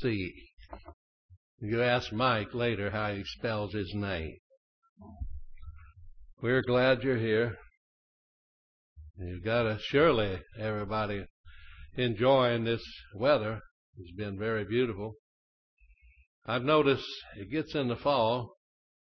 C. You ask Mike later how he spells his name. We're glad you're here. You've got to surely everybody enjoying this weather. It's been very beautiful. I've noticed it gets in the fall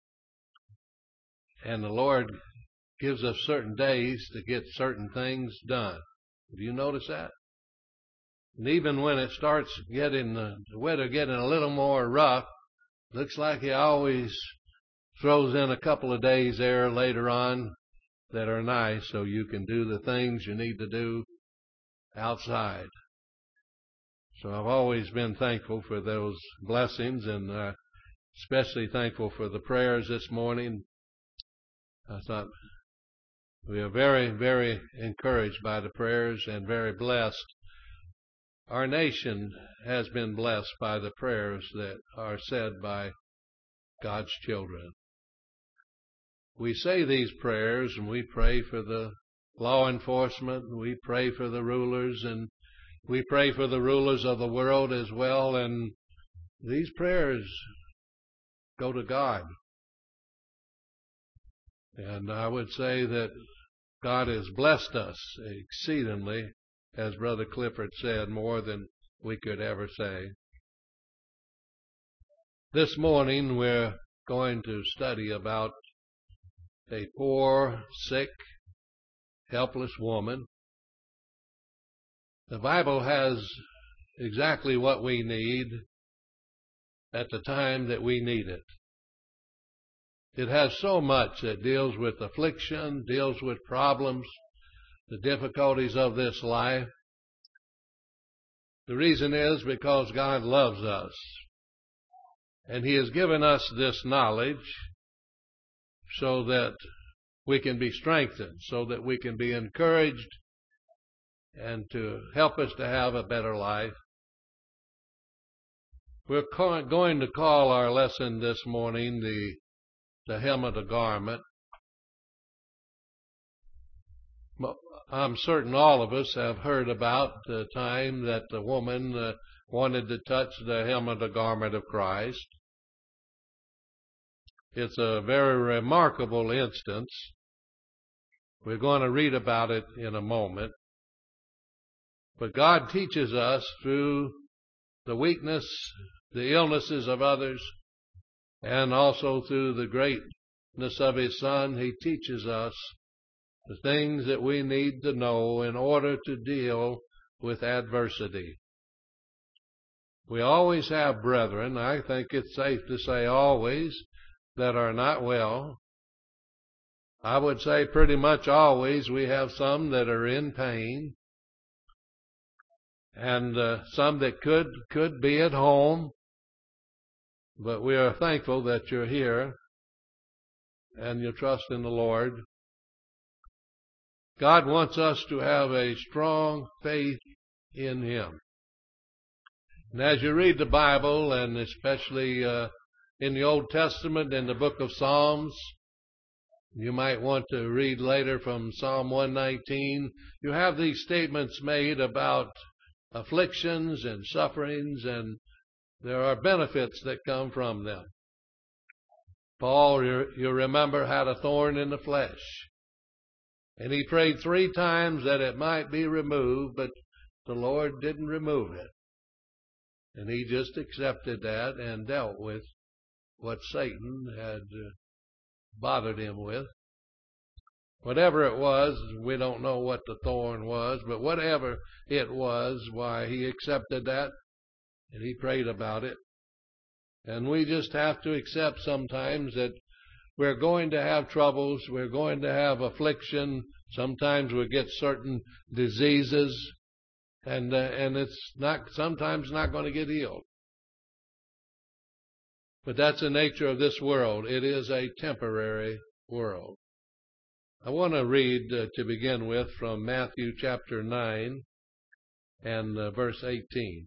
and the Lord gives us certain days to get certain things done. Do you notice that? And even when it starts getting the weather getting a little more rough, looks like He always throws in a couple of days there later on that are nice so you can do the things you need to do outside. So I've always been thankful for those blessings, and especially thankful for the prayers this morning. I thought we are very, very encouraged by the prayers and very blessed. Our nation has been blessed by the prayers that are said by God's children. We say these prayers and we pray for the law enforcement, we pray for the rulers, and we pray for the rulers of the world as well, and these prayers go to God. And I would say that God has blessed us exceedingly, as Brother Clifford said, more than we could ever say. This morning we're going to study about a poor, sick, helpless woman. The Bible has exactly what we need at the time that we need it. It has so much that deals with affliction, deals with problems, the difficulties of this life. The reason is because God loves us, and He has given us this knowledge so that we can be strengthened, so that we can be encouraged, and to help us to have a better life. We're going to call our lesson this morning the hem of the garment. I'm certain all of us have heard about the time that the woman wanted to touch the hem of the garment of Christ. It's a very remarkable instance. We're going to read about it in a moment. But God teaches us through the weakness, the illnesses of others, and also through the greatness of His Son. He teaches us the things that we need to know in order to deal with adversity. We always have brethren, I think it's safe to say always, that are not well. I would say pretty much always we have some that are in pain, and some that could be at home. But we are thankful that you're here and you trust in the Lord. God wants us to have a strong faith in Him. And as you read the Bible, and especially in the Old Testament, in the book of Psalms, you might want to read later from Psalm 119, you have these statements made about afflictions and sufferings, and there are benefits that come from them. Paul, you remember, had a thorn in the flesh. And he prayed 3 times that it might be removed, but the Lord didn't remove it. And he just accepted that and dealt with what Satan had bothered him with. Whatever it was, we don't know what the thorn was, but whatever it was, why, he accepted that and he prayed about it. And we just have to accept sometimes that we're going to have troubles, we're going to have affliction, sometimes we get certain diseases, and it's sometimes not going to get healed. But that's the nature of this world. It is a temporary world. I want to read to begin with from Matthew chapter 9 and verse 18.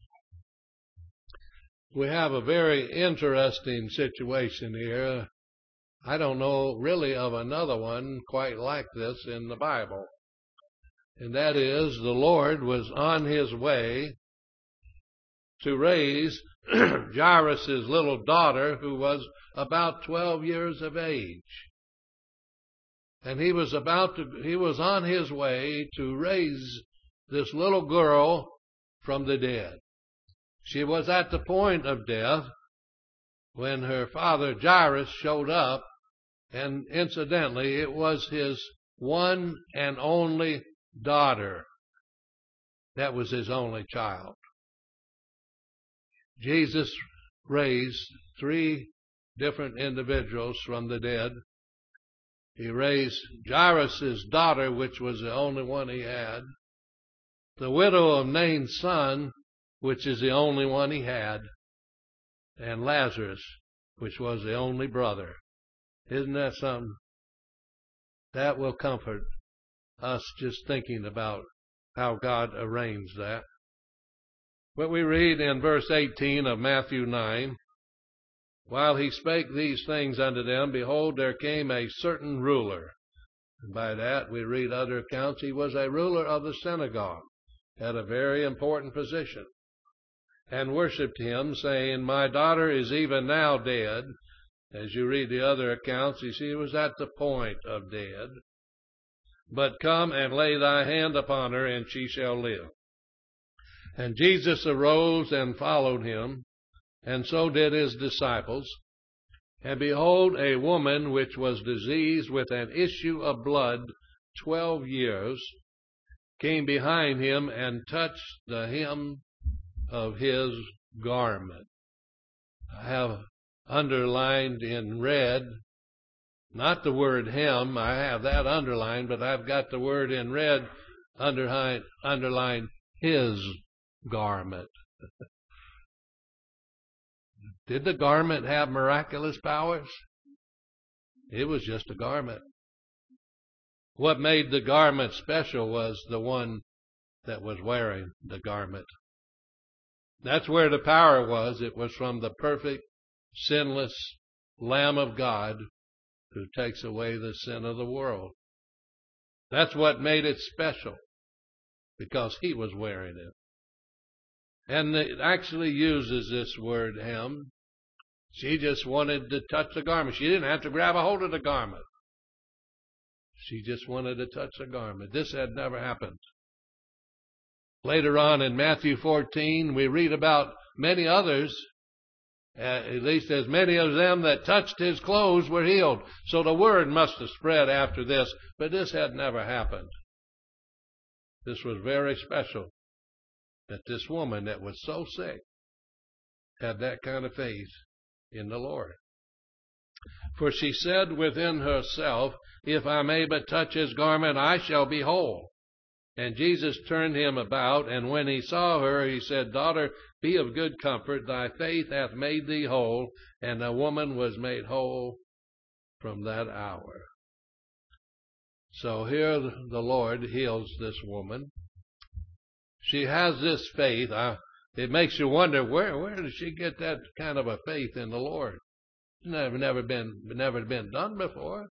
We have a very interesting situation here. I don't know really of another one quite like this in the Bible. And that is, the Lord was on His way to raise Jairus' little daughter, who was about 12 years of age. And he was on his way to raise this little girl from the dead. She was at the point of death when her father Jairus showed up, and incidentally, it was his one and only daughter. That was his only child. Jesus raised 3 different individuals from the dead. He raised Jairus' daughter, which was the only one he had. The widow of Nain's son, which is the only one he had. And Lazarus, which was the only brother. Isn't that something? That will comfort us just thinking about how God arranged that. But we read in verse 18 of Matthew 9, while he spake these things unto them, behold, there came a certain ruler. And by that we read other accounts, he was a ruler of the synagogue, had a very important position, and worshipped him, saying, my daughter is even now dead. As you read the other accounts, you see he was at the point of dead. But come and lay thy hand upon her, and she shall live. And Jesus arose and followed him, and so did his disciples. And behold, a woman which was diseased with an issue of blood 12 years came behind him and touched the hem of his garment. I have underlined in red, not the word hem, I have that underlined, but I've got the word in red underlined his garment. Did the garment have miraculous powers? It was just a garment. What made the garment special was the one that was wearing the garment. That's where the power was. It was from the perfect, sinless Lamb of God who takes away the sin of the world. That's what made it special, because he was wearing it. And it actually uses this word hem. She just wanted to touch the garment. She didn't have to grab a hold of the garment. She just wanted to touch the garment. This had never happened. Later on in Matthew 14, we read about many others, at least as many of them that touched his clothes were healed. So the word must have spread after this, but this had never happened. This was very special, that this woman that was so sick had that kind of faith in the Lord. For she said within herself, if I may but touch his garment, I shall be whole. And Jesus turned him about, and when he saw her, he said, daughter, be of good comfort, thy faith hath made thee whole. And the woman was made whole from that hour. So here the Lord heals this woman. She has this faith. It makes you wonder, where did she get that kind of a faith in the Lord? It's never been done before.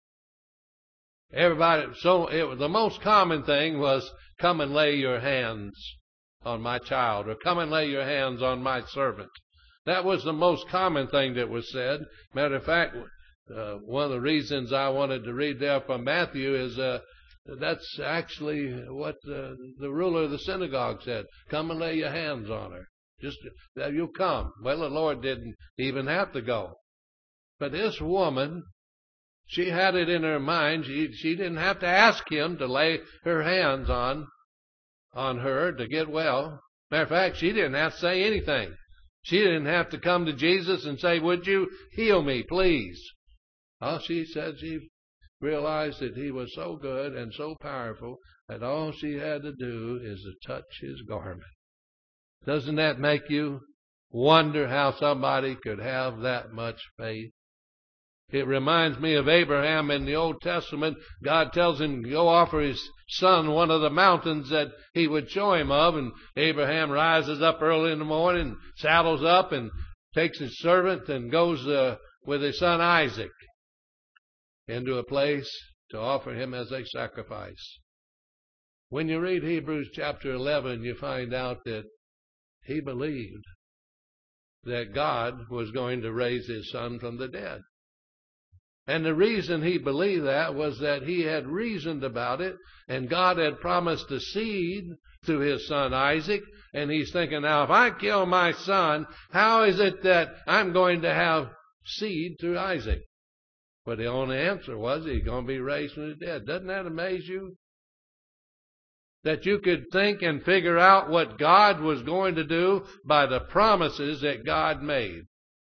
The most common thing was, come and lay your hands on my child, or come and lay your hands on my servant. That was the most common thing that was said. Matter of fact, one of the reasons I wanted to read there from Matthew is that's actually what the ruler of the synagogue said. Come and lay your hands on her. Just you come. Well, the Lord didn't even have to go. But this woman, she had it in her mind. She didn't have to ask him to lay her hands on her to get well. Matter of fact, she didn't have to say anything. She didn't have to come to Jesus and say, would you heal me, please? All she said, she realized that he was so good and so powerful that all she had to do is to touch his garment. Doesn't that make you wonder how somebody could have that much faith? It reminds me of Abraham in the Old Testament. God tells him to go offer his son one of the mountains that he would show him of. And Abraham rises up early in the morning, saddles up, and takes his servant and goes with his son Isaac into a place to offer him as a sacrifice. When you read Hebrews chapter 11, you find out that he believed. that God was going to raise his son from the dead. And the reason he believed that was that he had reasoned about it, and God had promised a seed through his son Isaac, and he's thinking, now if I kill my son, how is it that I'm going to have seed through Isaac? But the only answer was he's going to be raised from the dead. Doesn't that amaze you? That you could think and figure out what God was going to do by the promises that God made.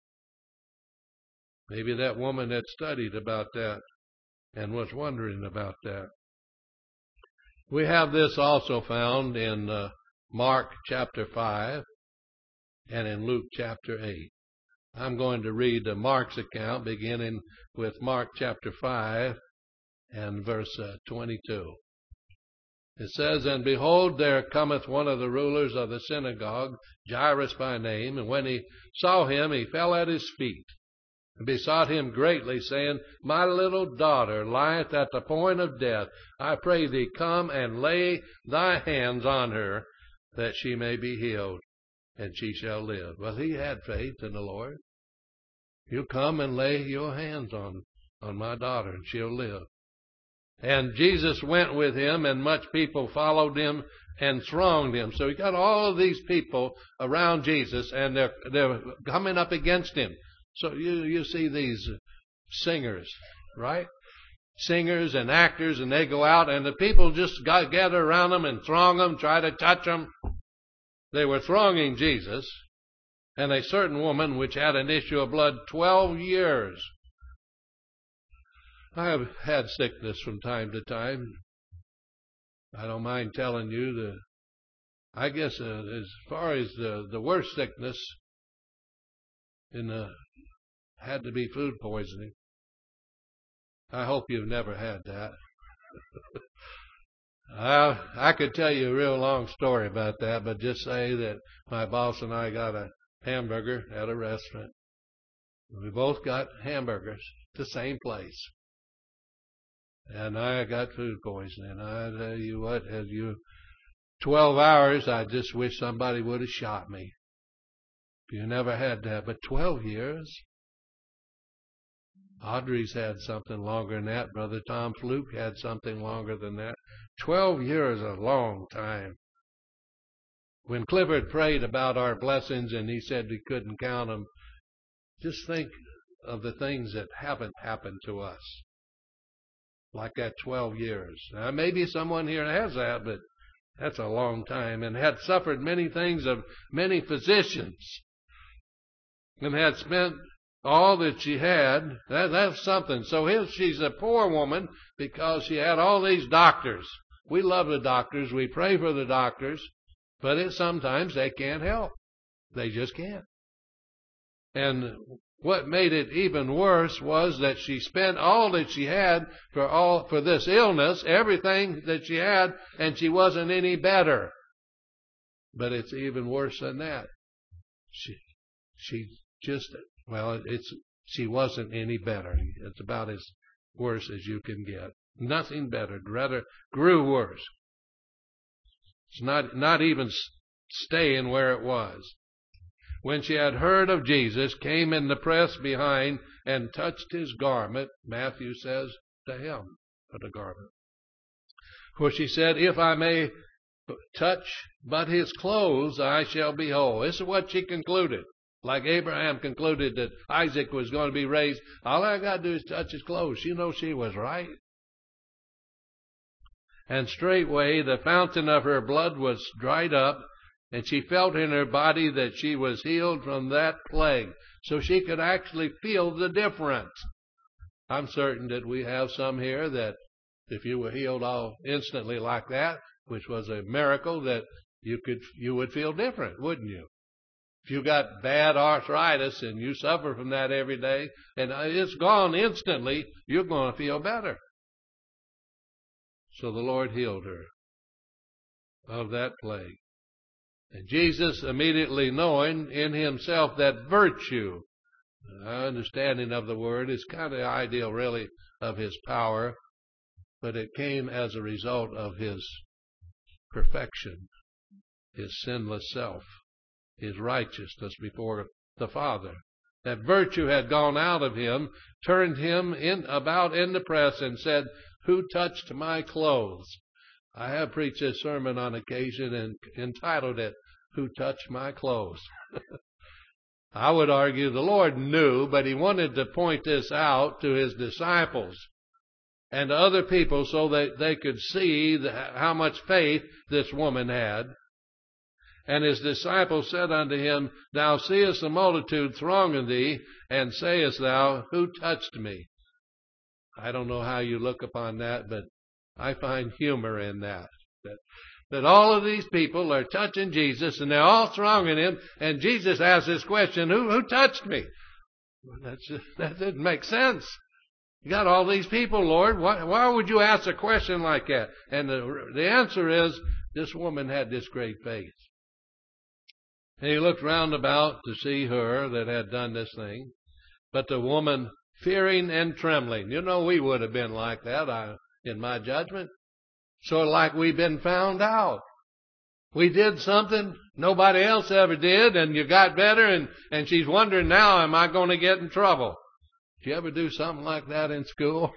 Maybe that woman had studied about that and was wondering about that. We have this also found in Mark chapter 5 and in Luke chapter 8. I'm going to read Mark's account beginning with Mark chapter 5 and verse 22. It says, And behold, there cometh one of the rulers of the synagogue, Jairus by name, and when he saw him, he fell at his feet, and besought him greatly, saying, My little daughter lieth at the point of death. I pray thee, come and lay thy hands on her, that she may be healed, and she shall live. Well, he had faith in the Lord. You come and lay your hands on my daughter, and she'll live. And Jesus went with him, and much people followed him and thronged him. So he got all of these people around Jesus, and they're coming up against him. So you see these singers, right? Singers and actors, and they go out, and the people just gather around them and throng them, try to touch them. They were thronging Jesus, and a certain woman which had an issue of blood 12 years. I have had sickness from time to time. I don't mind telling you I guess as far as the worst sickness had to be food poisoning. I hope you've never had that. I could tell you a real long story about that, but just say that my boss and I got a hamburger at a restaurant. We both got hamburgers at the same place. And I got food poisoning. I tell you what, 12 hours, I just wish somebody would have shot me. You never had that, but 12 years? Audrey's had something longer than that. Brother Tom Fluke had something longer than that. 12 years is a long time. When Clifford prayed about our blessings and he said we couldn't count them, just think of the things that haven't happened to us. Like that 12 years. Now, maybe someone here has that, but that's a long time, and had suffered many things of many physicians, and had spent all that she had. That's something. So she's a poor woman because she had all these doctors. We love the doctors. We pray for the doctors, but sometimes they can't help. They just can't. And what made it even worse was that she spent all that she had for this illness, everything that she had, and she wasn't any better. But it's even worse than that. She wasn't any better. It's about as worse as you can get. Nothing better. Rather, grew worse. It's not even staying where it was. When she had heard of Jesus, came in the press behind and touched his garment. Matthew says, the hem of the garment. For she said, if I may touch but his clothes, I shall be whole. This is what she concluded. Like Abraham concluded that Isaac was going to be raised. All I got to do is touch his clothes. You know she was right. And straightway the fountain of her blood was dried up, and she felt in her body that she was healed from that plague. So she could actually feel the difference. I'm certain that we have some here that if you were healed all instantly like that, which was a miracle, that you would feel different, wouldn't you? If you got bad arthritis and you suffer from that every day, and it's gone instantly, you're going to feel better. So the Lord healed her of that plague. And Jesus, immediately knowing in himself that virtue, our understanding of the word is kind of the ideal really of his power, but it came as a result of his perfection, his sinless self, his righteousness before the Father. That virtue had gone out of him, turned him about in the press and said, "Who touched my clothes?" I have preached this sermon on occasion and entitled it, "Who Touched My Clothes?" I would argue the Lord knew, but he wanted to point this out to his disciples and to other people so that they could see how much faith this woman had. And his disciples said unto him, "Thou seest the multitude thronging thee, and sayest thou, Who touched me?" I don't know how you look upon that, but I find humor in that. That all of these people are touching Jesus, and they're all thronging him, and Jesus asks this question, Who touched me? That didn't make sense. You got all these people, Lord. Why would you ask a question like that? And the answer is, this woman had this great faith. And he looked round about to see her that had done this thing. But the woman, fearing and trembling. You know, we would have been like that, in my judgment. Sort of like we've been found out. We did something nobody else ever did, and you got better, and she's wondering now, am I going to get in trouble? Did you ever do something like that in school?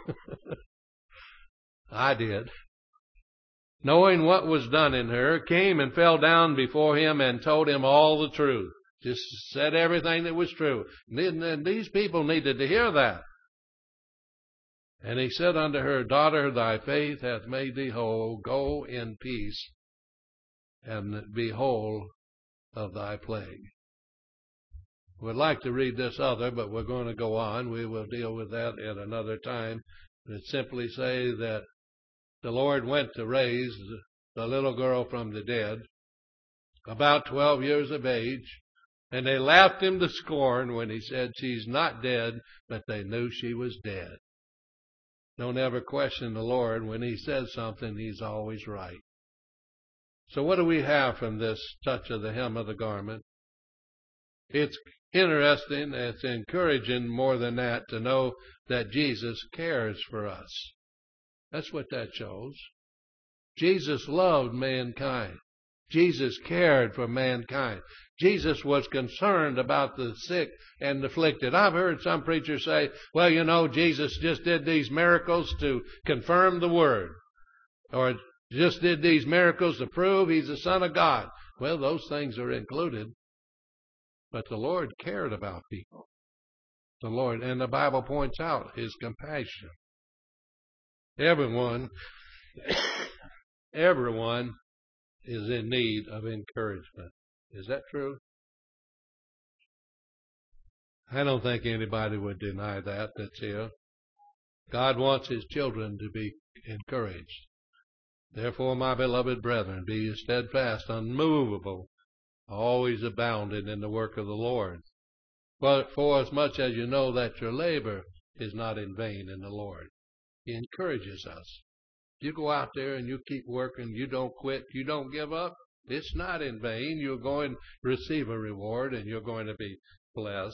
I did. Knowing what was done in her, came and fell down before him and told him all the truth. Just said everything that was true. And these people needed to hear that. And he said unto her, Daughter, thy faith hath made thee whole. Go in peace, and be whole of thy plague. We'd like to read this other, but we're going to go on. We will deal with that at another time. And simply say that the Lord went to raise the little girl from the dead, about 12 years of age, and they laughed him to scorn when he said, She's not dead, but they knew she was dead. Don't ever question the Lord. When he says something, he's always right. So what do we have from this touch of the hem of the garment? It's interesting, it's encouraging more than that to know that Jesus cares for us. That's what that shows. Jesus loved mankind. Jesus cared for mankind. Jesus was concerned about the sick and afflicted. I've heard some preachers say, well, you know, Jesus just did these miracles to confirm the word. Or just did these miracles to prove he's the Son of God. Well, those things are included. But the Lord cared about people. The Lord, and the Bible points out his compassion. Everyone is in need of encouragement. Is that true? I don't think anybody would deny that that's here. God wants his children to be encouraged. Therefore, my beloved brethren, be ye steadfast, unmovable, always abounding in the work of the Lord. But for as much as you know that your labor is not in vain in the Lord. He encourages us. You go out there and you keep working, you don't quit, you don't give up. It's not in vain. You're going to receive a reward and you're going to be blessed.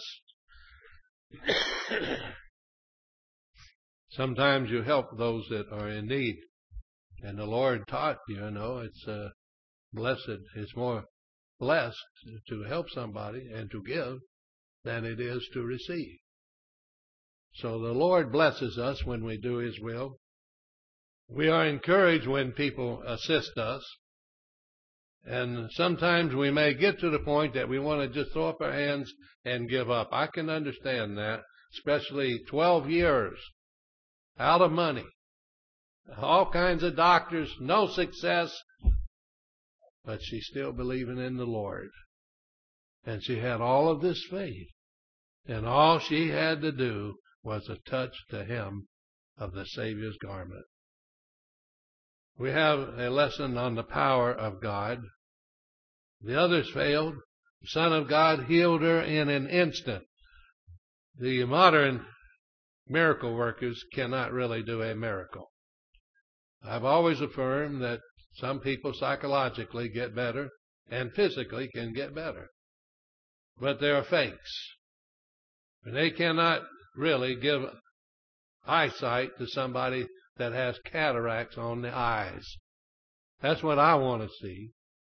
Sometimes you help those that are in need. And the Lord taught, it's blessed. It's more blessed to help somebody and to give than it is to receive. So the Lord blesses us when we do his will. We are encouraged when people assist us. And sometimes we may get to the point that we want to just throw up our hands and give up. I can understand that, especially 12 years out of money. All kinds of doctors, no success. But she's still believing in the Lord. And she had all of this faith. And all she had to do was to touch the hem of the Savior's garment. We have a lesson on the power of God. The others failed. The Son of God healed her in an instant. The modern miracle workers cannot really do a miracle. I've always affirmed that some people psychologically get better and physically can get better. But they are fakes. And they cannot really give eyesight to somebody that has cataracts on the eyes. That's what I want to see.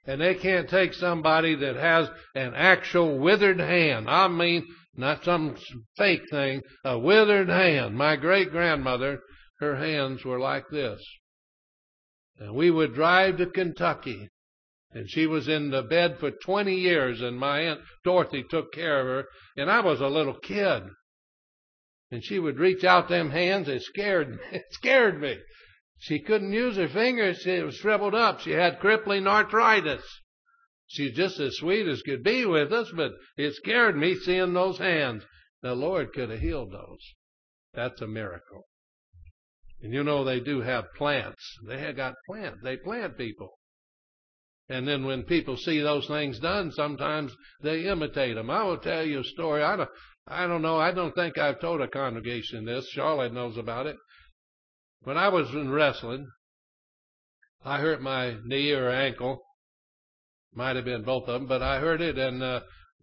And they can't take somebody that has an actual withered hand. I mean, not some fake thing, a withered hand. My great-grandmother, her hands were like this. And we would drive to Kentucky. And she was in the bed for 20 years, and my Aunt Dorothy took care of her. And I was a little kid. And she would reach out them hands. It scared me. She couldn't use her fingers. She was shriveled up. She had crippling arthritis. She's just as sweet as could be with us, but it scared me seeing those hands. The Lord could have healed those. That's a miracle. And you know they do have plants. They have got plants. They plant people. And then when people see those things done, sometimes they imitate them. I will tell you a story. I don't know. I don't think I've told a congregation this. Charlotte knows about it. When I was in wrestling, I hurt my knee or ankle. Might have been both of them, but I hurt it, and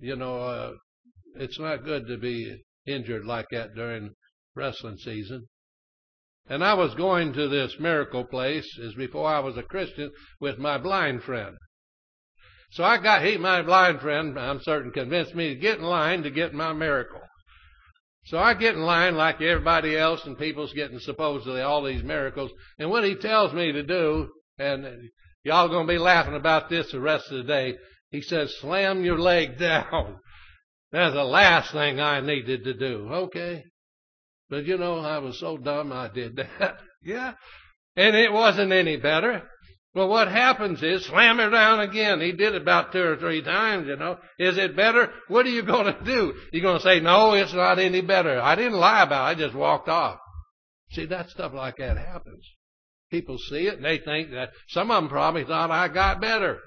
it's not good to be injured like that during wrestling season. And I was going to this miracle place as before I was a Christian with my blind friend. So my blind friend, I'm certain, convinced me to get in line to get my miracle. So I get in line like everybody else, and people's getting supposedly all these miracles. And what he tells me to do, and y'all going to be laughing about this the rest of the day, he says, slam your leg down. That's the last thing I needed to do. Okay. But I was so dumb I did that. Yeah. And it wasn't any better. Well, what happens is, slam her down again. He did it about 2 or 3 times, Is it better? What are you going to do? You're going to say, no, it's not any better. I didn't lie about it. I just walked off. See, that stuff like that happens. People see it and they think that some of them probably thought I got better.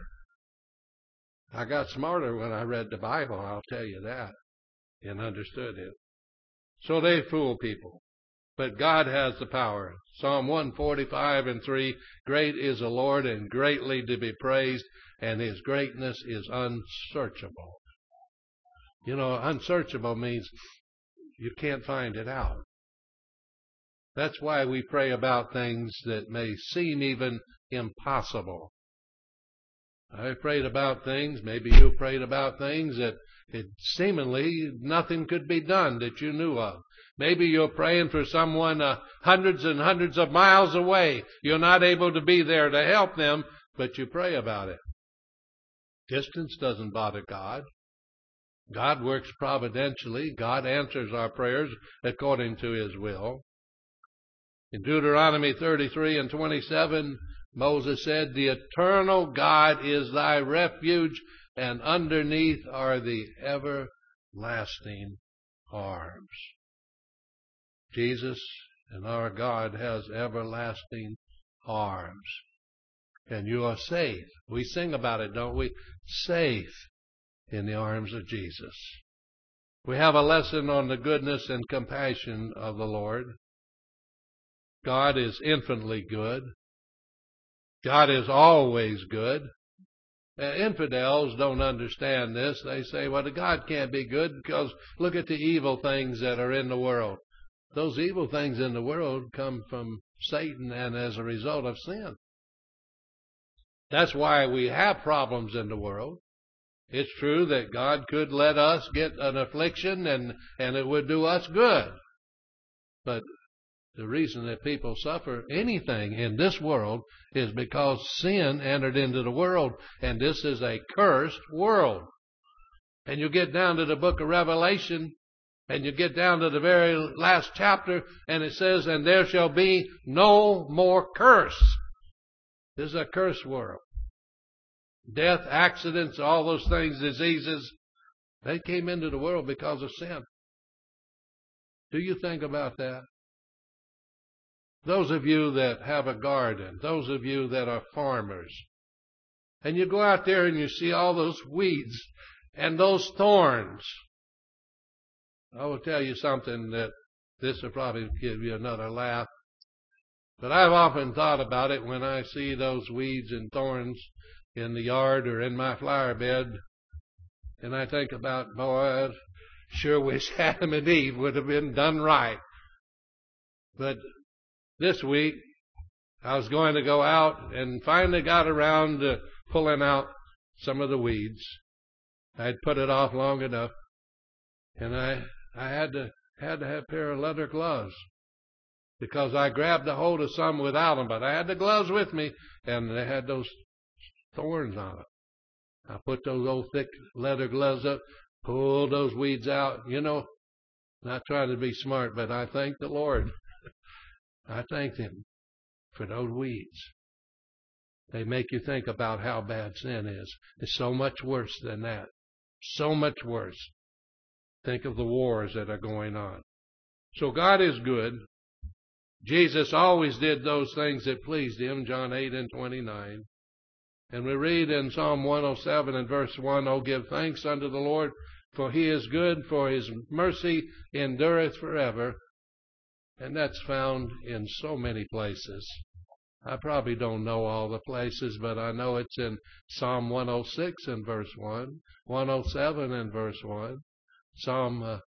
I got smarter when I read the Bible, I'll tell you that, and understood it. So they fool people. But God has the power. Psalm 145:3, great is the Lord and greatly to be praised, and his greatness is unsearchable. Unsearchable means you can't find it out. That's why we pray about things that may seem even impossible. I prayed about things, maybe you prayed about things that seemingly nothing could be done that you knew of. Maybe you're praying for someone hundreds and hundreds of miles away. You're not able to be there to help them, but you pray about it. Distance doesn't bother God. God works providentially. God answers our prayers according to his will. In Deuteronomy 33:27, Moses said, the eternal God is thy refuge, and underneath are the everlasting arms. Jesus and our God has everlasting arms. And you are safe. We sing about it, don't we? Safe in the arms of Jesus. We have a lesson on the goodness and compassion of the Lord. God is infinitely good. God is always good. Infidels don't understand this. They say, well, God can't be good because look at the evil things that are in the world. Those evil things in the world come from Satan and as a result of sin. That's why we have problems in the world. It's true that God could let us get an affliction and it would do us good. But the reason that people suffer anything in this world is because sin entered into the world, and this is a cursed world. And you get down to the book of Revelation, and you get down to the very last chapter, and it says, and there shall be no more curse. This is a cursed world. Death, accidents, all those things, diseases, they came into the world because of sin. Do you think about that? Those of you that have a garden, those of you that are farmers, and you go out there and you see all those weeds and those thorns. I will tell you something that this will probably give you another laugh. But I've often thought about it when I see those weeds and thorns in the yard or in my flower bed. And I think about, boy, I sure wish Adam and Eve would have been done right. But this week, I was going to go out and finally got around to pulling out some of the weeds. I'd put it off long enough, and I had to have a pair of leather gloves because I grabbed a hold of some without them, but I had the gloves with me, and they had those thorns on them. I put those old thick leather gloves up, pulled those weeds out. You know, not trying to be smart, but I thank the Lord. I thanked Him for those weeds. They make you think about how bad sin is. It's so much worse than that. So much worse. Think of the wars that are going on. So God is good. Jesus always did those things that pleased Him, John 8:29. And we read in Psalm 107 and verse 1, "Oh, give thanks unto the Lord, for He is good, for His mercy endureth forever." And that's found in so many places. I probably don't know all the places, but I know it's in Psalm 106 and verse 1, 107 and verse 1, Psalm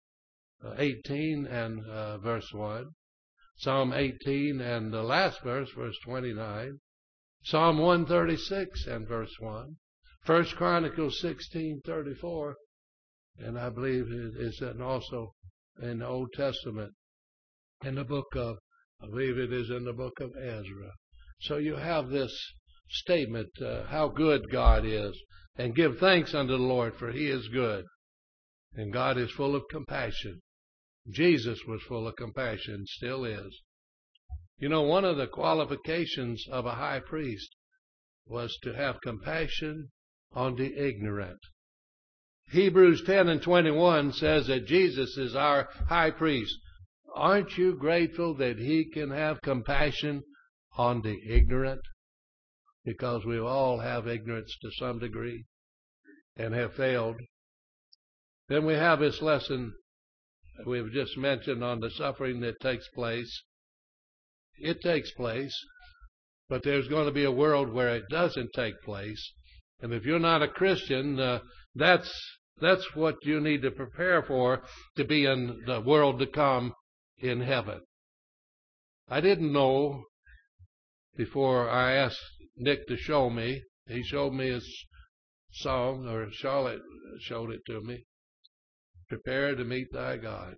18 and verse 1, Psalm 18 and the last verse, verse 29, Psalm 136 and verse 1, 1 Chronicles 16:34, and I believe it is also in the Old Testament, in the book of, I believe it is in the book of Ezra. So you have this statement, how good God is, and give thanks unto the Lord, for He is good. And God is full of compassion. Jesus was full of compassion, still is. You know, one of the qualifications of a high priest was to have compassion on the ignorant. Hebrews 10:21 says that Jesus is our high priest. Aren't you grateful that He can have compassion on the ignorant? Because we all have ignorance to some degree and have failed. Then we have this lesson we've just mentioned on the suffering that takes place. It takes place, but there's going to be a world where it doesn't take place. And if you're not a Christian, that's what you need to prepare for, to be in the world to come in heaven. I didn't know before I asked Nick to show me. He showed me his song, or Charlotte showed it to me. Prepare to meet thy God.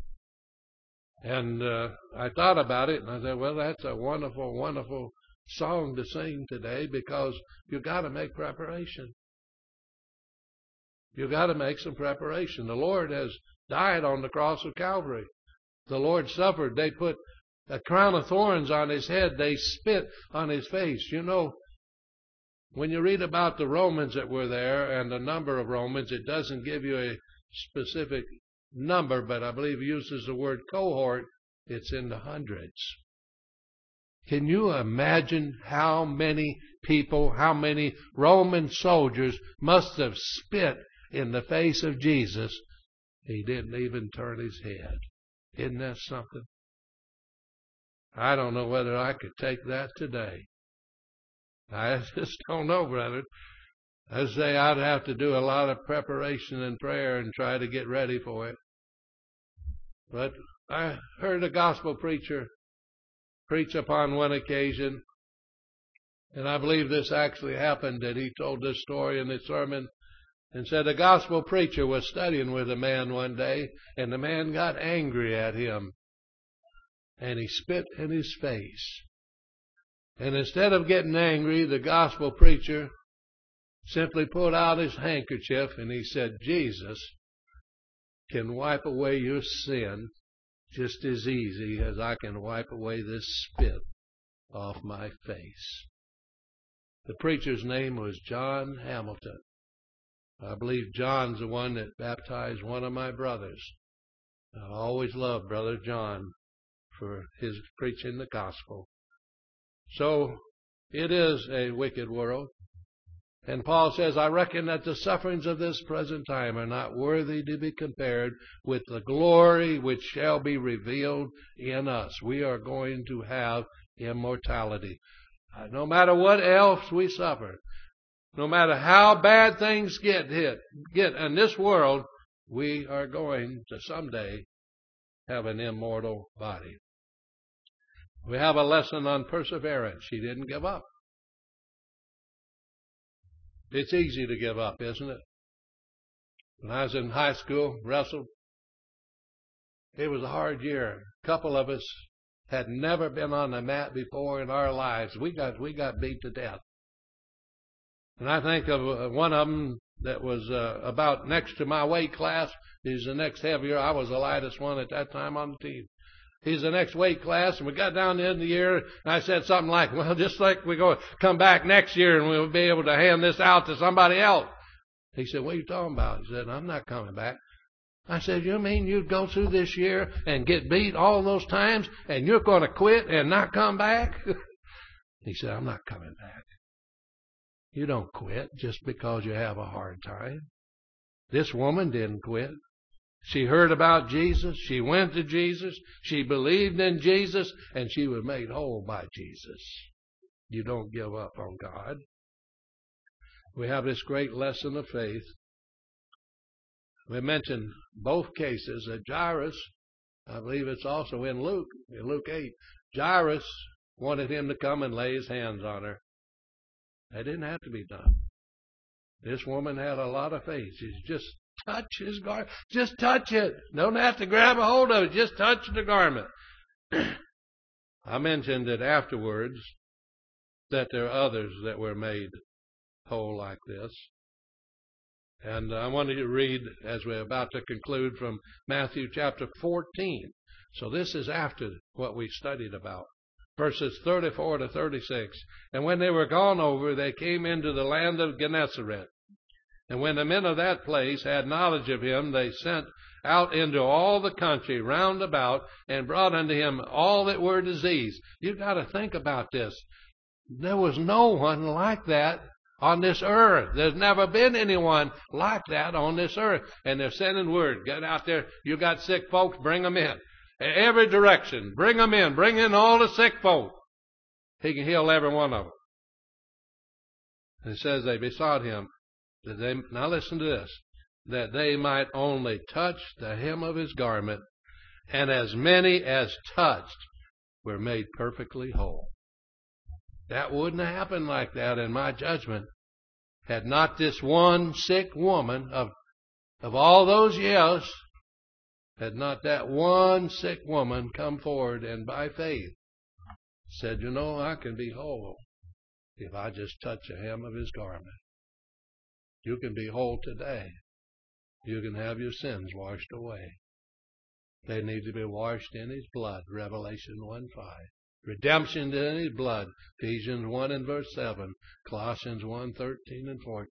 And I thought about it, and I said, well, that's a wonderful, wonderful song to sing today, because you've got to make preparation. You've got to make some preparation. The Lord has died on the cross of Calvary. The Lord suffered. They put a crown of thorns on His head. They spit on His face. You know, when you read about the Romans that were there and the number of Romans, it doesn't give you a specific number, but I believe it uses the word cohort. It's in the hundreds. Can you imagine how many people, how many Roman soldiers must have spit in the face of Jesus? He didn't even turn His head. Isn't that something? I don't know whether I could take that today. I just don't know, brother. I say I'd have to do a lot of preparation and prayer and try to get ready for it. But I heard a gospel preacher preach upon one occasion, and I believe this actually happened, that he told this story in his sermon, and said a gospel preacher was studying with a man one day, and the man got angry at him, and he spit in his face. And instead of getting angry, the gospel preacher simply pulled out his handkerchief and he said, Jesus can wipe away your sin just as easy as I can wipe away this spit off my face. The preacher's name was John Hamilton. I believe John's the one that baptized one of my brothers. I always loved Brother John for his preaching the gospel. So it is a wicked world. And Paul says, I reckon that the sufferings of this present time are not worthy to be compared with the glory which shall be revealed in us. We are going to have immortality. No matter what else we suffer, no matter how bad things get in this world, we are going to someday have an immortal body. We have a lesson on perseverance. She didn't give up. It's easy to give up, isn't it? When I was in high school, wrestled, it was a hard year. A couple of us had never been on the mat before in our lives. We got beat to death. And I think of one of them that was about next to my weight class. He's the next heavier. I was the lightest one at that time on the team. He's the next weight class, and we got down to the end of the year, and I said something like, well, just like we go come back next year and we'll be able to hand this out to somebody else. He said, what are you talking about? He said, I'm not coming back. I said, you mean you'd go through this year and get beat all those times, and you're going to quit and not come back? He said, I'm not coming back. You don't quit just because you have a hard time. This woman didn't quit. She heard about Jesus. She went to Jesus. She believed in Jesus, and she was made whole by Jesus. You don't give up on God. We have this great lesson of faith. We mentioned both cases. Jairus, I believe it's also in Luke 8. Jairus wanted him to come and lay his hands on her. That didn't have to be done. This woman had a lot of faith. She just touch his garment. Just touch it. Don't have to grab a hold of it. Just touch the garment. I mentioned that afterwards that there are others that were made whole like this. And I wanted to read, as we're about to conclude, from Matthew chapter 14. So this is after what we studied about. Verses 34 to 36. And when they were gone over, they came into the land of Gennesaret. And when the men of that place had knowledge of him, they sent out into all the country round about and brought unto him all that were diseased. You've got to think about this. There was no one like that on this earth. There's never been anyone like that on this earth. And they're sending word. Get out there. You got sick folks, bring them in. Every direction. Bring them in. Bring in all the sick folk. He can heal every one of them. And it says they besought him that they, now listen to this, that they might only touch the hem of his garment, and as many as touched were made perfectly whole. That wouldn't have happened like that in my judgment had not this one sick woman of all those years, had not that one sick woman come forward and by faith said, you know, I can be whole if I just touch the hem of his garment. You can be whole today. You can have your sins washed away. They need to be washed in his blood, Revelation 1:5. Redemption in his blood, Ephesians 1 and verse 7, Colossians 1:13 and 14.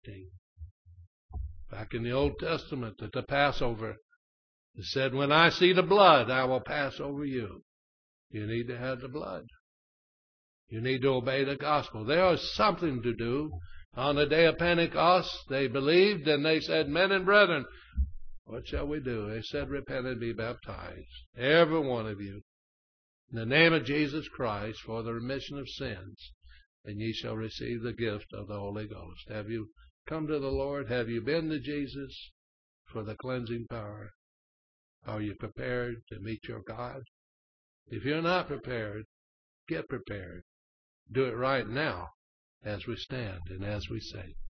Back in the Old Testament at the Passover, it said, when I see the blood, I will pass over you. You need to have the blood. You need to obey the gospel. There is something to do. On the day of Pentecost, they believed and they said, men and brethren, what shall we do? They said, repent and be baptized, every one of you, in the name of Jesus Christ for the remission of sins, and ye shall receive the gift of the Holy Ghost. Have you come to the Lord? Have you been to Jesus for the cleansing power? Are you prepared to meet your God? If you're not prepared, get prepared. Do it right now as we stand and as we sing.